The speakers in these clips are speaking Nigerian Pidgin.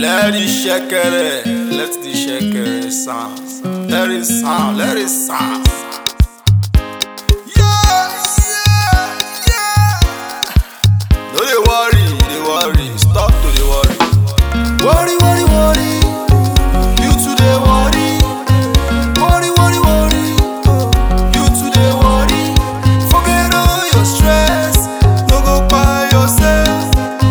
Let it shakere, let the shakere sound. Let it sound, let it sound. Yeah, yeah, yeah. No they worry, stop to the worry. Worry, worry, worry. You today worry. Worry, worry, worry. You today worry. Forget all your stress. No go by yourself.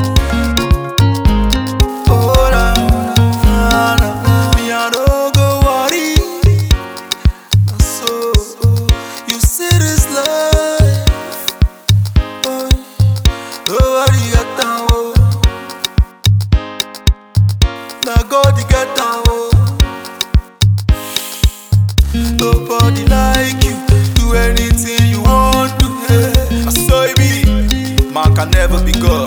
God get down, oh. Nobody like you. Do anything you want to. I saw it be. Man can never be God.